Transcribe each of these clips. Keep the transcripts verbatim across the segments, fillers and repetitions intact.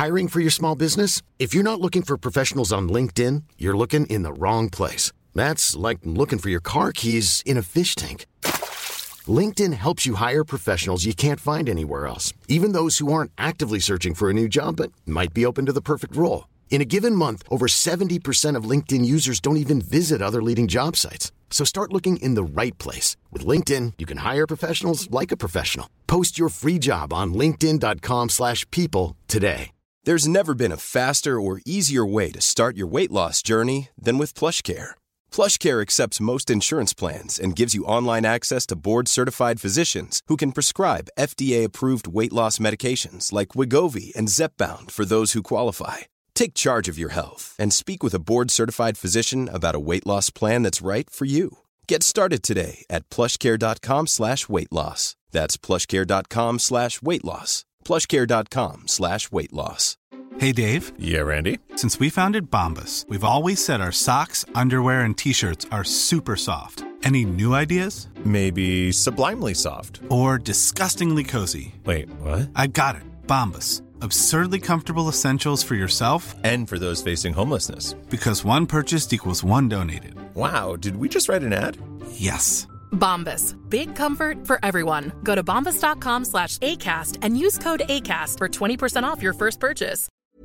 Hiring for your small business? If you're not looking for professionals on LinkedIn, you're looking in the wrong place. That's like looking for your car keys in a fish tank. LinkedIn helps you hire professionals you can't find anywhere else, even those who aren't actively searching for a new job but might be open to the perfect role. In a given month, over seventy percent of LinkedIn users don't even visit other leading job sites. So start looking in the right place. With LinkedIn, you can hire professionals like a professional. Post your free job on linkedin.com slash people today. There's never been a faster or easier way to start your weight loss journey than with PlushCare. PlushCare accepts most insurance plans and gives you online access to board-certified physicians who can prescribe F D A-approved weight loss medications like Wegovy and Zepbound for those who qualify. Take charge of your health and speak with a board-certified physician about a weight loss plan that's right for you. Get started today at plushcare.com slash weight loss. That's plushcare.com slash weight loss. plushcare.com slash weight loss. Hey, Dave. Yeah, Randy. Since we founded Bombas, we've always said our socks, underwear, and T-shirts are super soft. Any new ideas? Maybe sublimely soft. Or disgustingly cozy. Wait, what? I got it. Bombas. Absurdly comfortable essentials for yourself and for those facing homelessness. Because one purchased equals one donated. Wow, did we just write an ad? Yes. Bombas. Big comfort for everyone. Go to bombas.com slash ACAST and use code ACAST for twenty percent off your first purchase.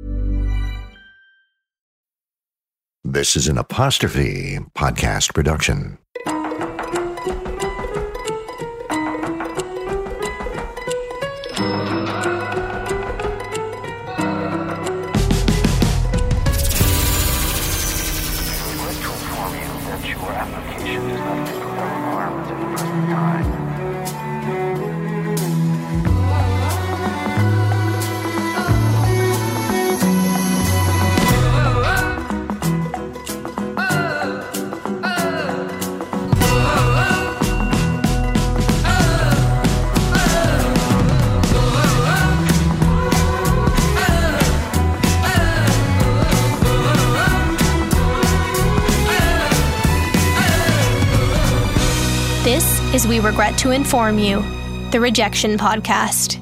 This is an Apostrophe podcast production. This is We Regret to Inform You, the Rejection Podcast.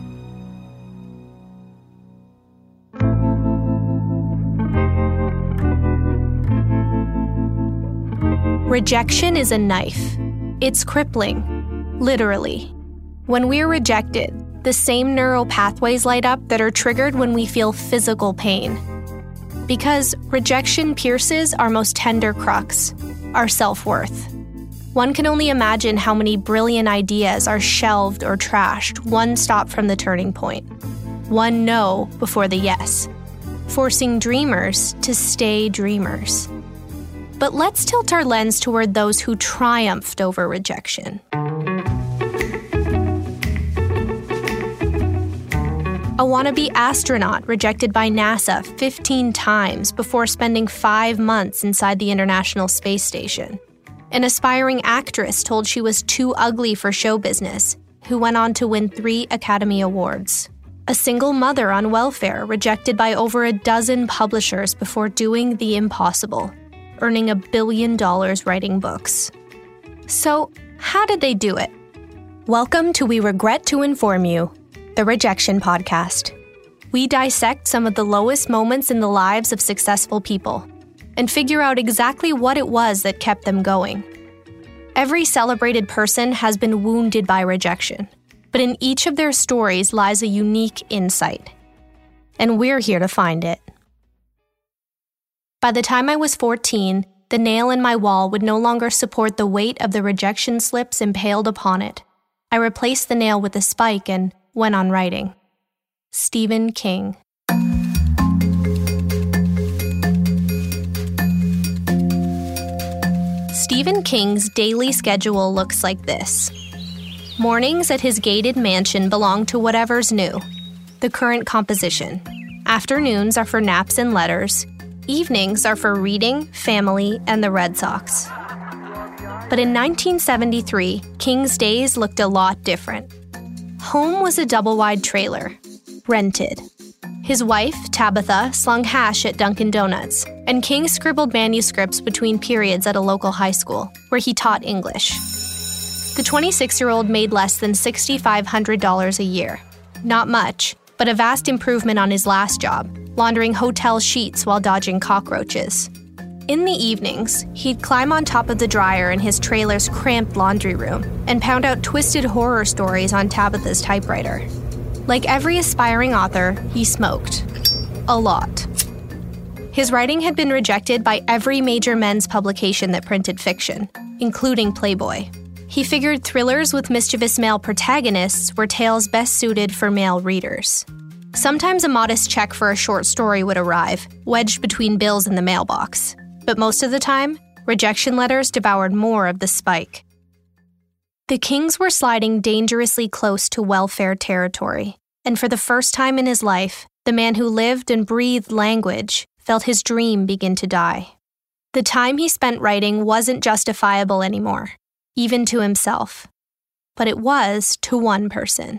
Rejection is a knife. It's crippling, literally. When we're rejected, the same neural pathways light up that are triggered when we feel physical pain. Because rejection pierces our most tender crux, our self-worth. One can only imagine how many brilliant ideas are shelved or trashed one stop from the turning point. One no before the yes, forcing dreamers to stay dreamers. But let's tilt our lens toward those who triumphed over rejection. A wannabe astronaut rejected by NASA fifteen times before spending five months inside the International Space Station. An aspiring actress told she was too ugly for show business, who went on to win three Academy Awards. A single mother on welfare rejected by over a dozen publishers before doing the impossible, earning a billion dollars writing books. So, how did they do it? Welcome to We Regret to Inform You, the Rejection Podcast. We dissect some of the lowest moments in the lives of successful people and figure out exactly what it was that kept them going. Every celebrated person has been wounded by rejection, but in each of their stories lies a unique insight. And we're here to find it. By the time I was fourteen, the nail in my wall would no longer support the weight of the rejection slips impaled upon it. I replaced the nail with a spike and went on writing. Stephen King. Stephen King's daily schedule looks like this. Mornings at his gated mansion belong to whatever's new, the current composition. Afternoons are for naps and letters. Evenings are for reading, family, and the Red Sox. But in nineteen seventy-three, King's days looked a lot different. Home was a double-wide trailer, rented. His wife, Tabitha, slung hash at Dunkin' Donuts, and King scribbled manuscripts between periods at a local high school, where he taught English. The twenty-six-year-old made less than six thousand five hundred dollars a year. Not much, but a vast improvement on his last job, laundering hotel sheets while dodging cockroaches. In the evenings, he'd climb on top of the dryer in his trailer's cramped laundry room and pound out twisted horror stories on Tabitha's typewriter. Like every aspiring author, he smoked. A lot. His writing had been rejected by every major men's publication that printed fiction, including Playboy. He figured thrillers with mischievous male protagonists were tales best suited for male readers. Sometimes a modest check for a short story would arrive, wedged between bills in the mailbox. But most of the time, rejection letters devoured more of the spike. The Kings were sliding dangerously close to welfare territory, and for the first time in his life, the man who lived and breathed language felt his dream begin to die. The time he spent writing wasn't justifiable anymore, even to himself. But it was to one person.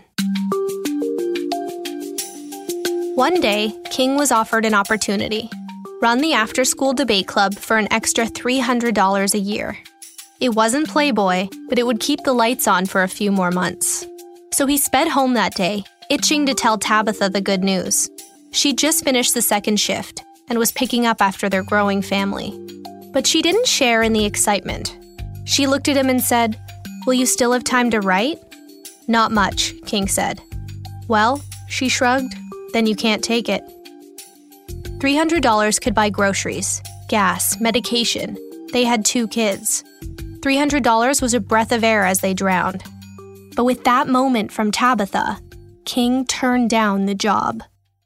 One day, King was offered an opportunity. Run the after-school debate club for an extra three hundred dollars a year. It wasn't Playboy, but it would keep the lights on for a few more months. So he sped home that day, itching to tell Tabitha the good news. She'd just finished the second shift and was picking up after their growing family. But she didn't share in the excitement. She looked at him and said, "Will you still have time to write?" "Not much," King said. "Well," she shrugged, "then you can't take it." three hundred dollars could buy groceries, gas, medication. They had two kids. three hundred dollars was a breath of air as they drowned. But with that moment from Tabitha, King turned down the job.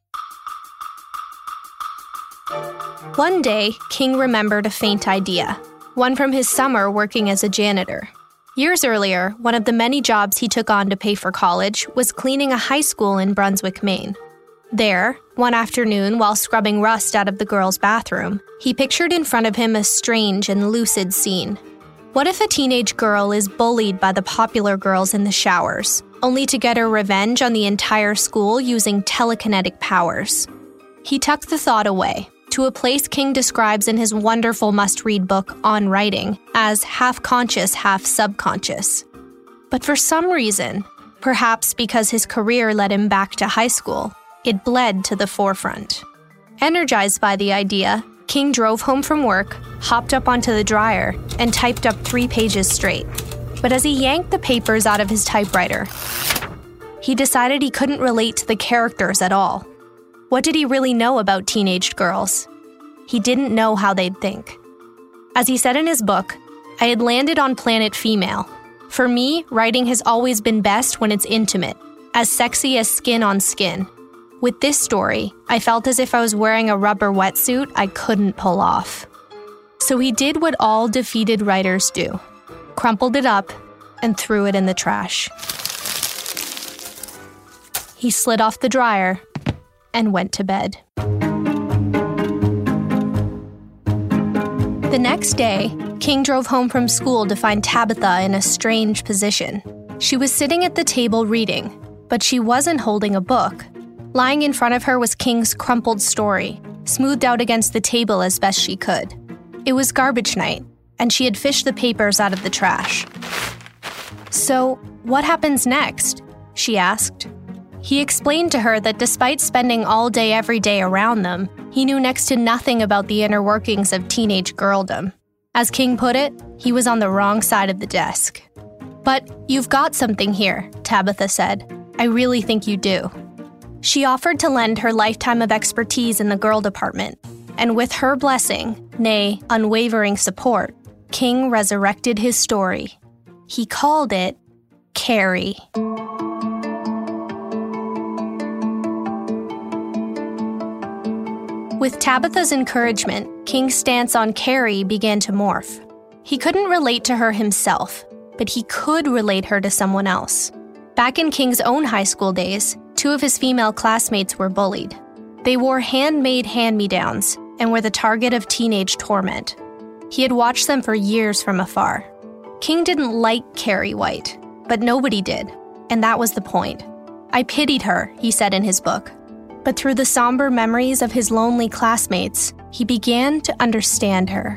One day, King remembered a faint idea, one from his summer working as a janitor. Years earlier, one of the many jobs he took on to pay for college was cleaning a high school in Brunswick, Maine. There, one afternoon while scrubbing rust out of the girls' bathroom, he pictured in front of him a strange and lucid scene. What if a teenage girl is bullied by the popular girls in the showers, only to get her revenge on the entire school using telekinetic powers? He tucked the thought away, to a place King describes in his wonderful must-read book, On Writing, as half-conscious, half-subconscious. But for some reason, perhaps because his career led him back to high school, it bled to the forefront. Energized by the idea, King drove home from work, hopped up onto the dryer, and typed up three pages straight. But as he yanked the papers out of his typewriter, he decided he couldn't relate to the characters at all. What did he really know about teenage girls? He didn't know how they'd think. As he said in his book, "I had landed on planet female. For me, writing has always been best when it's intimate, as sexy as skin on skin. With this story, I felt as if I was wearing a rubber wetsuit I couldn't pull off." So he did what all defeated writers do, crumpled it up, and threw it in the trash. He slid off the dryer and went to bed. The next day, King drove home from school to find Tabitha in a strange position. She was sitting at the table reading, but she wasn't holding a book. Lying in front of her was King's crumpled story, smoothed out against the table as best she could. It was garbage night, and she had fished the papers out of the trash. "So, what happens next?" she asked. He explained to her that despite spending all day every day around them, he knew next to nothing about the inner workings of teenage girldom. As King put it, he was on the wrong side of the desk. "But you've got something here," Tabitha said. "I really think you do." She offered to lend her lifetime of expertise in the girl department, and with her blessing, nay, unwavering support, King resurrected his story. He called it Carrie. With Tabitha's encouragement, King's stance on Carrie began to morph. He couldn't relate to her himself, but he could relate her to someone else. Back in King's own high school days, two of his female classmates were bullied. They wore handmade hand-me-downs and were the target of teenage torment. He had watched them for years from afar. King didn't like Carrie White, but nobody did, and that was the point. "I pitied her," he said in his book. But through the somber memories of his lonely classmates, he began to understand her.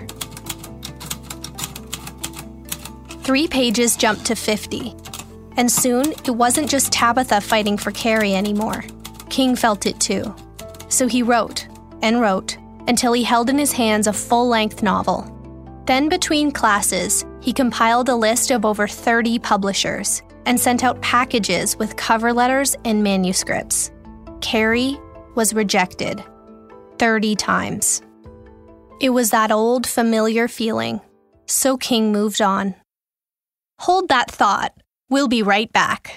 Three pages jumped to fifty, and soon it wasn't just Tabitha fighting for Carrie anymore. King felt it too. So he wrote and wrote until he held in his hands a full-length novel. Then between classes, he compiled a list of over thirty publishers and sent out packages with cover letters and manuscripts. Carrie was rejected thirty times. It was that old, familiar feeling, so King moved on. Hold that thought. We'll be right back.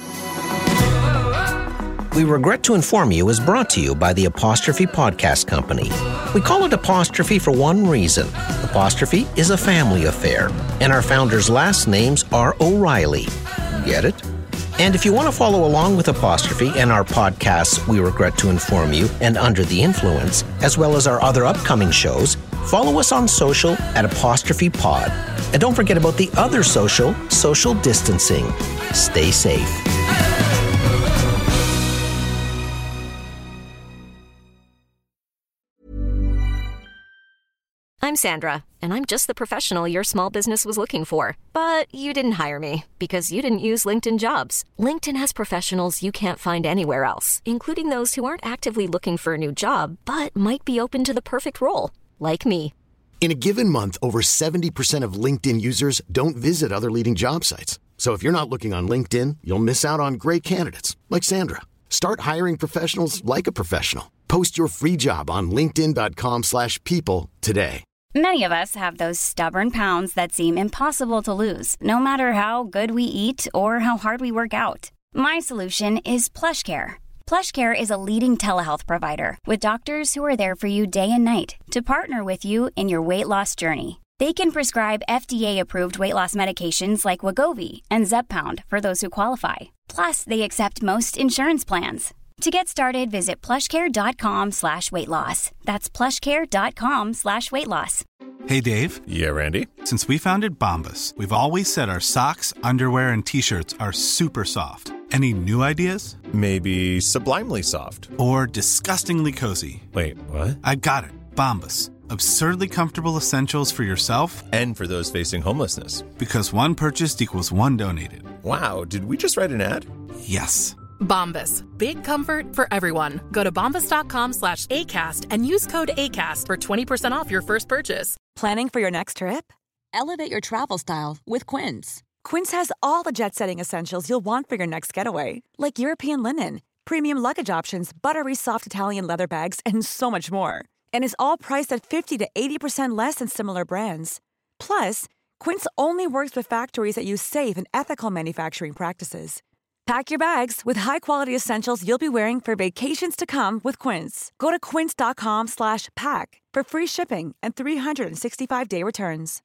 We Regret to Inform You is brought to you by the Apostrophe Podcast Company. We call it Apostrophe for one reason. Apostrophe is a family affair, and our founders' last names are O'Reilly. Get it? And if you want to follow along with Apostrophe and our podcasts, We Regret to Inform You and Under the Influence, as well as our other upcoming shows, follow us on social at Apostrophe Pod. And don't forget about the other social, social distancing. Stay safe. I'm Sandra, and I'm just the professional your small business was looking for. But you didn't hire me because you didn't use LinkedIn Jobs. LinkedIn has professionals you can't find anywhere else, including those who aren't actively looking for a new job, but might be open to the perfect role, like me. In a given month, over seventy percent of LinkedIn users don't visit other leading job sites. So if you're not looking on LinkedIn, you'll miss out on great candidates like Sandra. Start hiring professionals like a professional. Post your free job on linkedin dot com slash people today. Many of us have those stubborn pounds that seem impossible to lose, no matter how good we eat or how hard we work out. My solution is PlushCare. PlushCare is a leading telehealth provider with doctors who are there for you day and night to partner with you in your weight loss journey. They can prescribe F D A-approved weight loss medications like Wegovy and Zepbound for those who qualify. Plus, they accept most insurance plans. To get started, visit plushcare.com slash weight loss. That's plushcare.com slash weight loss. Hey, Dave. Yeah, Randy. Since we founded Bombas, we've always said our socks, underwear, and T-shirts are super soft. Any new ideas? Maybe sublimely soft. Or disgustingly cozy. Wait, what? I got it. Bombas. Absurdly comfortable essentials for yourself and for those facing homelessness. Because one purchased equals one donated. Wow, did we just write an ad? Yes. Bombas. Big comfort for everyone. Go to bombas.com slash ACAST and use code ACAST for twenty percent off your first purchase. Planning for your next trip? Elevate your travel style with Quince. Quince has all the jet-setting essentials you'll want for your next getaway, like European linen, premium luggage options, buttery soft Italian leather bags, and so much more. And is all priced at fifty to eighty percent less than similar brands. Plus, Quince only works with factories that use safe and ethical manufacturing practices. Pack your bags with high-quality essentials you'll be wearing for vacations to come with Quince. Go to quince.com slash pack for free shipping and three sixty-five day returns.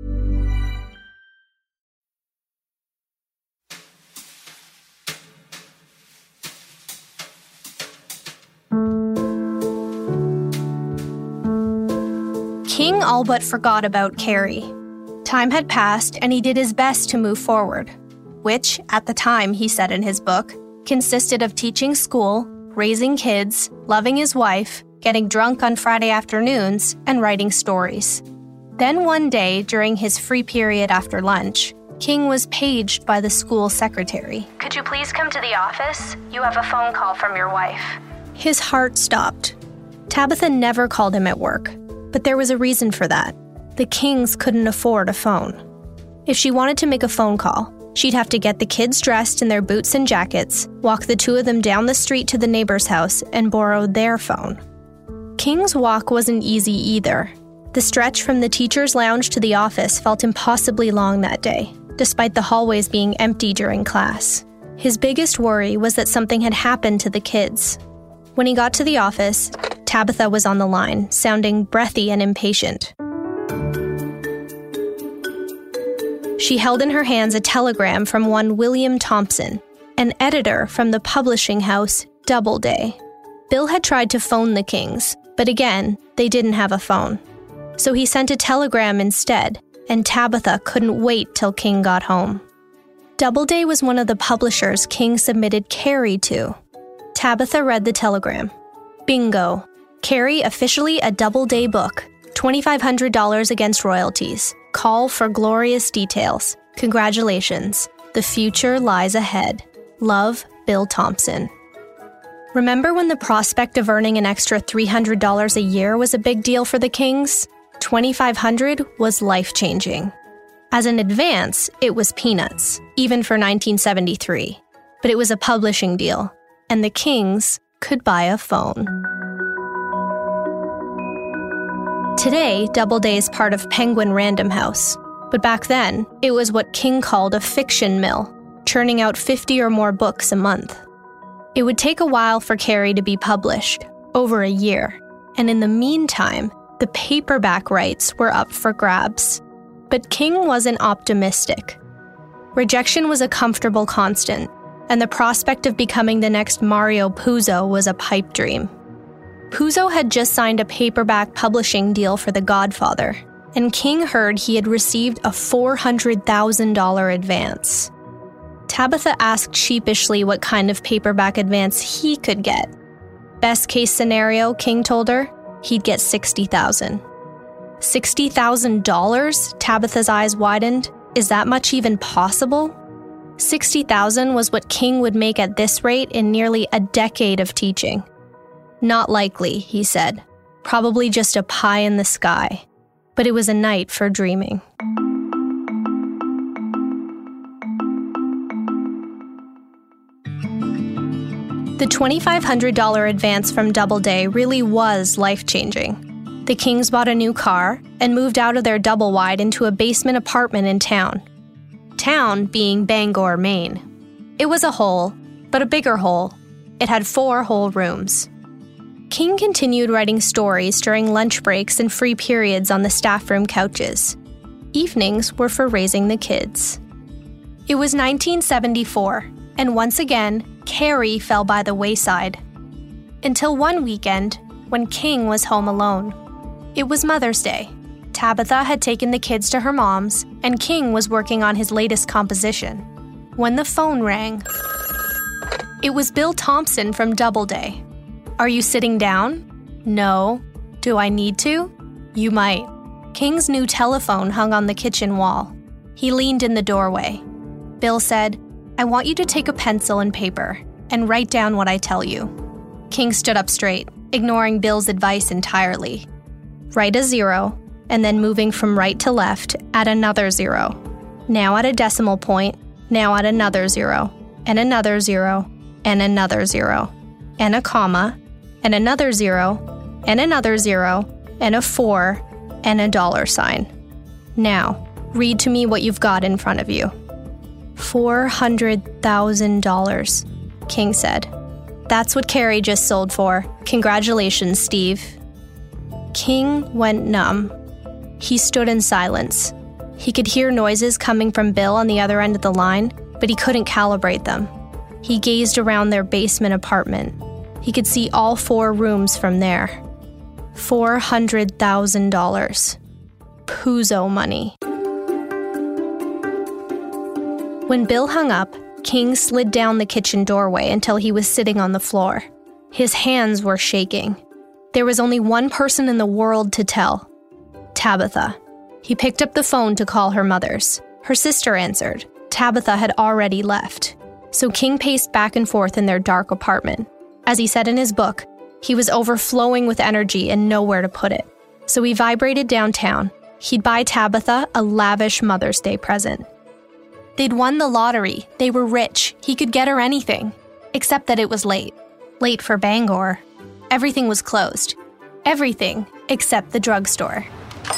King all but forgot about Carrie. Time had passed, and he did his best to move forward, which, at the time, he said in his book, consisted of teaching school, raising kids, loving his wife, getting drunk on Friday afternoons, and writing stories. Then one day, during his free period after lunch, King was paged by the school secretary. "Could you please come to the office? You have a phone call from your wife." His heart stopped. Tabitha never called him at work, but there was a reason for that. The Kings couldn't afford a phone. If she wanted to make a phone call, she'd have to get the kids dressed in their boots and jackets, walk the two of them down the street to the neighbor's house, and borrow their phone. King's walk wasn't easy either. The stretch from the teacher's lounge to the office felt impossibly long that day, despite the hallways being empty during class. His biggest worry was that something had happened to the kids. When he got to the office, Tabitha was on the line, sounding breathy and impatient. She held in her hands a telegram from one William Thompson, an editor from the publishing house Doubleday. Bill had tried to phone the Kings, but again, they didn't have a phone. So he sent a telegram instead, and Tabitha couldn't wait till King got home. Doubleday was one of the publishers King submitted Carrie to. Tabitha read the telegram. Bingo. Carrie officially a Doubleday book. twenty-five hundred dollars against royalties. Call for glorious details. Congratulations. The future lies ahead. Love, Bill Thompson. Remember when the prospect of earning an extra three hundred dollars a year was a big deal for the Kings? twenty-five hundred dollars was life-changing. As an advance, it was peanuts, even for nineteen seventy-three. But it was a publishing deal, and the Kings could buy a phone. Today, Doubleday is part of Penguin Random House, but back then, it was what King called a fiction mill, churning out fifty or more books a month. It would take a while for Carrie to be published, over a year, and in the meantime, the paperback rights were up for grabs. But King wasn't optimistic. Rejection was a comfortable constant, and the prospect of becoming the next Mario Puzo was a pipe dream. Puzo had just signed a paperback publishing deal for The Godfather, and King heard he had received a four hundred thousand dollars advance. Tabitha asked sheepishly what kind of paperback advance he could get. Best case scenario, King told her, he'd get sixty thousand dollars. sixty thousand dollars? Tabitha's eyes widened. Is that much even possible? sixty thousand dollars was what King would make at this rate in nearly a decade of teaching. Not likely, he said. Probably just a pie in the sky. But it was a night for dreaming. The twenty-five hundred dollars advance from Doubleday really was life-changing. The Kings bought a new car and moved out of their double-wide into a basement apartment in town. Town being Bangor, Maine. It was a hole, but a bigger hole. It had four whole rooms. King continued writing stories during lunch breaks and free periods on the staff room couches. Evenings were for raising the kids. It was nineteen seventy-four, and once again, Carrie fell by the wayside. Until one weekend, when King was home alone. It was Mother's Day. Tabitha had taken the kids to her mom's, and King was working on his latest composition. When the phone rang, it was Bill Thompson from Doubleday. Are you sitting down? No. Do I need to? You might. King's new telephone hung on the kitchen wall. He leaned in the doorway. Bill said, I want you to take a pencil and paper and write down what I tell you. King stood up straight, ignoring Bill's advice entirely. Write a zero, and then moving from right to left, add another zero. Now at a decimal point, now add another zero, and another zero, and another zero, and a comma, and another zero, and another zero, and a four, and a dollar sign. Now, read to me what you've got in front of you. four hundred thousand dollars, King said. That's what Carrie just sold for. Congratulations, Steve. King went numb. He stood in silence. He could hear noises coming from Bill on the other end of the line, but he couldn't calibrate them. He gazed around their basement apartment. He could see all four rooms from there. four hundred thousand dollars. Puzo money. When Bill hung up, King slid down the kitchen doorway until he was sitting on the floor. His hands were shaking. There was only one person in the world to tell. Tabitha. He picked up the phone to call her mother's. Her sister answered. Tabitha had already left. So King paced back and forth in their dark apartment. As he said in his book, he was overflowing with energy and nowhere to put it. So he vibrated downtown. He'd buy Tabitha a lavish Mother's Day present. They'd won the lottery. They were rich. He could get her anything. Except that it was late. Late for Bangor. Everything was closed. Everything except the drugstore.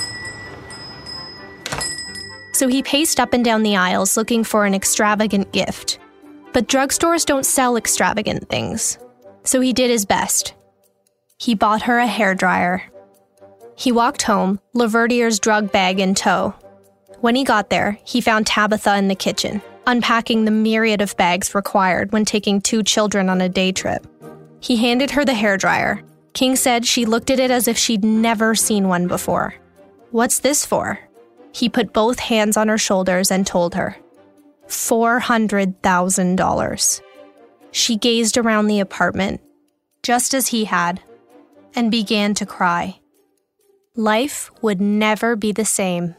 So he paced up and down the aisles looking for an extravagant gift. But drugstores don't sell extravagant things. So he did his best. He bought her a hairdryer. He walked home, Laverdier's drug bag in tow. When he got there, he found Tabitha in the kitchen, unpacking the myriad of bags required when taking two children on a day trip. He handed her the hairdryer. King said she looked at it as if she'd never seen one before. What's this for? He put both hands on her shoulders and told her. four hundred thousand dollars. She gazed around the apartment, just as he had, and began to cry. Life would never be the same.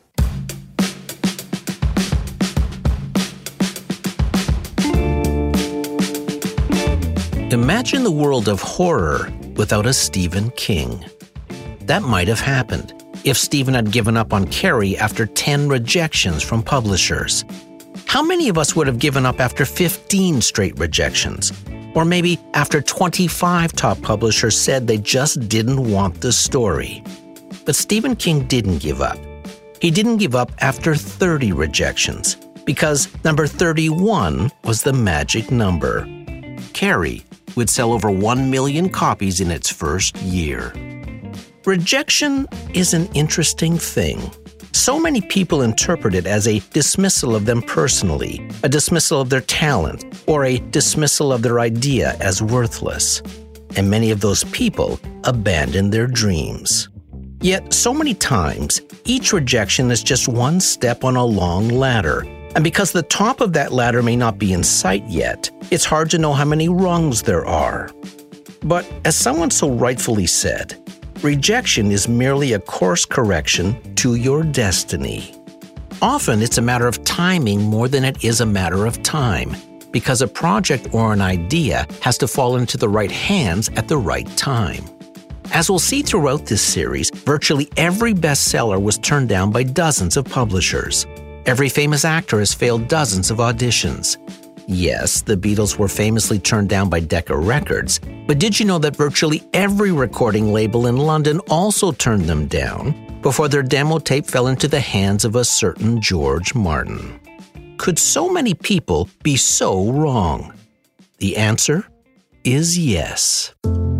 imagine the world of horror without a Stephen King. That might have happened if Stephen had given up on Carrie after ten rejections from publishers. How many of us would have given up after fifteen straight rejections? Or maybe after twenty-five top publishers said they just didn't want the story. But Stephen King didn't give up. He didn't give up after thirty rejections, because number thirty-one was the magic number. Carrie would sell over one million copies in its first year. Rejection is an interesting thing. So many people interpret it as a dismissal of them personally, a dismissal of their talent, or a dismissal of their idea as worthless. And many of those people abandon their dreams. Yet, so many times, each rejection is just one step on a long ladder. And because the top of that ladder may not be in sight yet, it's hard to know how many rungs there are. But as someone so rightfully said, rejection is merely a course correction to your destiny. Often it's a matter of timing more than it is a matter of time, because a project or an idea has to fall into the right hands at the right time. As we'll see throughout this series, virtually every bestseller was turned down by dozens of publishers. Every famous actor has failed dozens of auditions. Yes, the Beatles were famously turned down by Decca Records, but did you know that virtually every recording label in London also turned them down before their demo tape fell into the hands of a certain George Martin? Could so many people be so wrong? The answer is yes.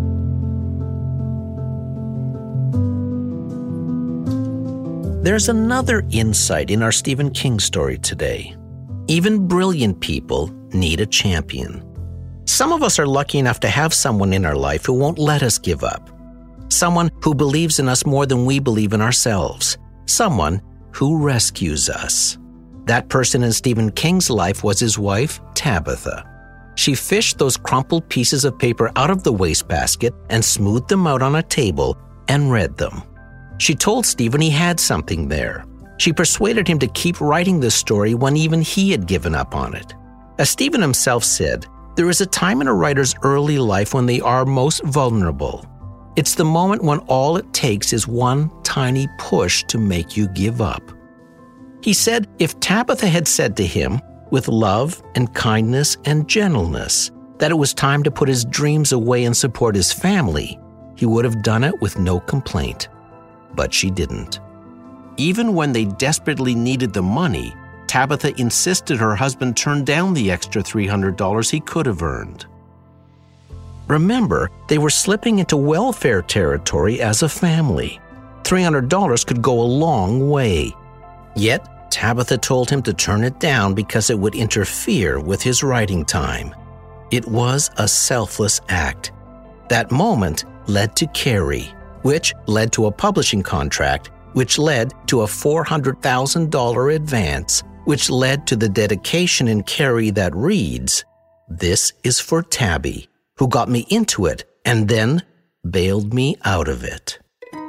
There's another insight in our Stephen King story today. Even brilliant people need a champion. Some of us are lucky enough to have someone in our life who won't let us give up. Someone who believes in us more than we believe in ourselves. Someone who rescues us. That person in Stephen King's life was his wife, Tabitha. She fished those crumpled pieces of paper out of the wastebasket and smoothed them out on a table and read them. She told Stephen he had something there. She persuaded him to keep writing this story when even he had given up on it. As Stephen himself said, there is a time in a writer's early life when they are most vulnerable. It's the moment when all it takes is one tiny push to make you give up. He said if Tabitha had said to him, with love and kindness and gentleness, that it was time to put his dreams away and support his family, he would have done it with no complaint. But she didn't. Even when they desperately needed the money, Tabitha insisted her husband turn down the extra three hundred dollars he could have earned. Remember, they were slipping into welfare territory as a family. three hundred dollars could go a long way. Yet, Tabitha told him to turn it down because it would interfere with his writing time. It was a selfless act. That moment led to Carrie, which led to a publishing contract, which led to a four hundred thousand dollars advance, which led to the dedication in Carrie that reads, "This is for Tabby, who got me into it and then bailed me out of it."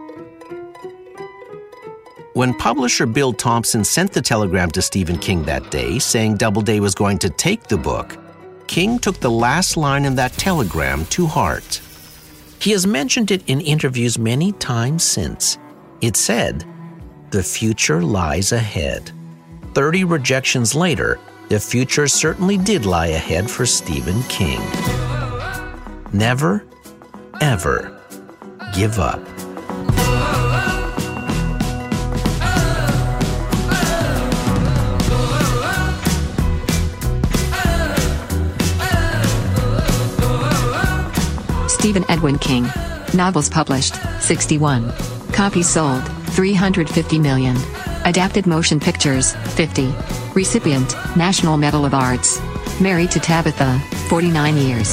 When publisher Bill Thompson sent the telegram to Stephen King that day saying Doubleday was going to take the book, King took the last line in that telegram to heart. He has mentioned it in interviews many times since. It said, "The future lies ahead." Thirty rejections later, the future certainly did lie ahead for Stephen King. Never, ever give up. Stephen Edwin King. Novels published, sixty-one. Copies sold, three hundred fifty million. Adapted motion pictures, fifty. Recipient, National Medal of Arts. Married to Tabitha, forty-nine years.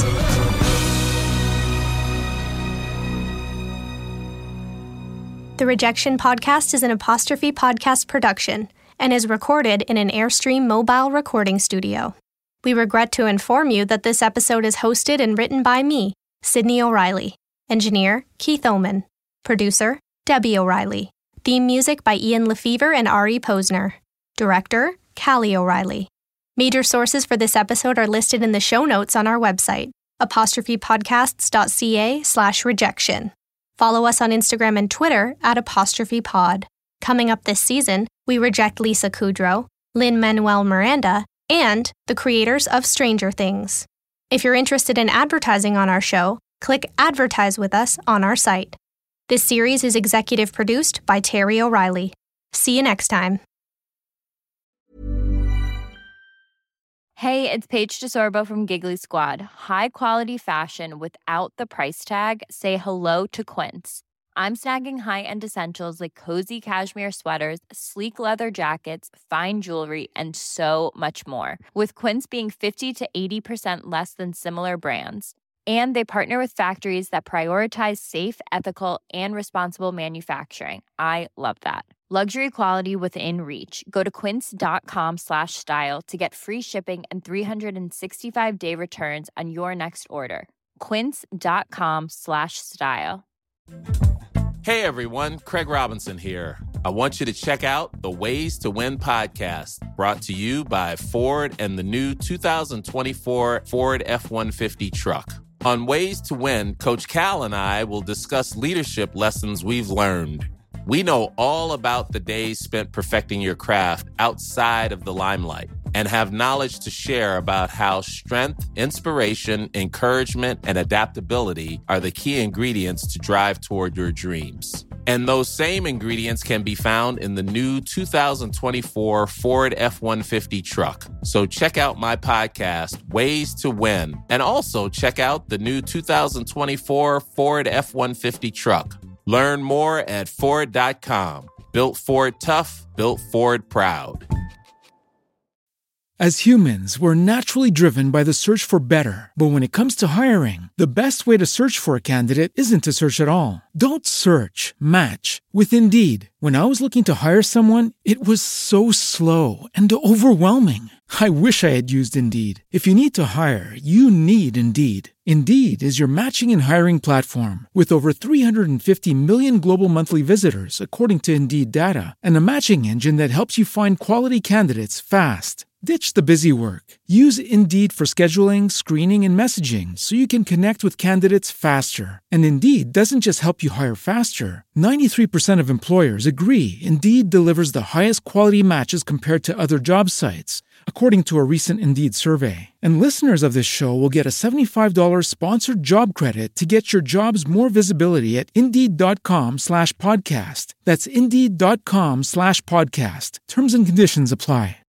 The Rejection Podcast is an Apostrophe Podcast production and is recorded in an Airstream mobile recording studio. We regret to inform you that this episode is hosted and written by me, Sydney O'Reilly. Engineer, Keith Oman. Producer, Debbie O'Reilly. Theme music by Ian Lefevre and Ari Posner. Director, Callie O'Reilly. Major sources for this episode are listed in the show notes on our website. apostrophe podcasts.ca slash rejection. Follow us on Instagram and Twitter at apostrophe pod. Coming up this season, we reject Lisa Kudrow, Lin-Manuel Miranda, and the creators of Stranger Things. If you're interested in advertising on our show, click Advertise with us on our site. This series is executive produced by Terry O'Reilly. See you next time. Hey, it's Paige DeSorbo from Giggly Squad. High quality fashion without the price tag. Say hello to Quince. I'm snagging high-end essentials like cozy cashmere sweaters, sleek leather jackets, fine jewelry, and so much more. With Quince being fifty to eighty percent less than similar brands. And they partner with factories that prioritize safe, ethical, and responsible manufacturing. I love that. Luxury quality within reach. Go to quince.com slash style to get free shipping and three sixty-five day returns on your next order. Quince.com slash style. Hey everyone, Craig Robinson here. I want you to check out the Ways to Win podcast, brought to you by Ford and the new two thousand twenty-four Ford F one fifty truck. On Ways to Win, Coach Cal and I will discuss leadership lessons we've learned. We know all about the days spent perfecting your craft outside of the limelight and have knowledge to share about how strength, inspiration, encouragement, and adaptability are the key ingredients to drive toward your dreams. And those same ingredients can be found in the new two thousand twenty-four Ford F one fifty truck. So check out my podcast, Ways to Win, and also check out the new two thousand twenty-four Ford F one fifty truck. Learn more at Ford dot com. Built Ford tough, built Ford proud. As humans, we're naturally driven by the search for better. But when it comes to hiring, the best way to search for a candidate isn't to search at all. Don't search, match with Indeed. When I was looking to hire someone, it was so slow and overwhelming. I wish I had used Indeed. If you need to hire, you need Indeed. Indeed is your matching and hiring platform with over three hundred fifty million global monthly visitors, according to Indeed data, and a matching engine that helps you find quality candidates fast. Ditch the busy work. Use Indeed for scheduling, screening, and messaging so you can connect with candidates faster. And Indeed doesn't just help you hire faster. ninety-three percent of employers agree Indeed delivers the highest quality matches compared to other job sites, according to a recent Indeed survey. And listeners of this show will get a seventy-five dollars sponsored job credit to get your jobs more visibility at Indeed.com slash podcast. That's Indeed.com slash podcast. Terms and conditions apply.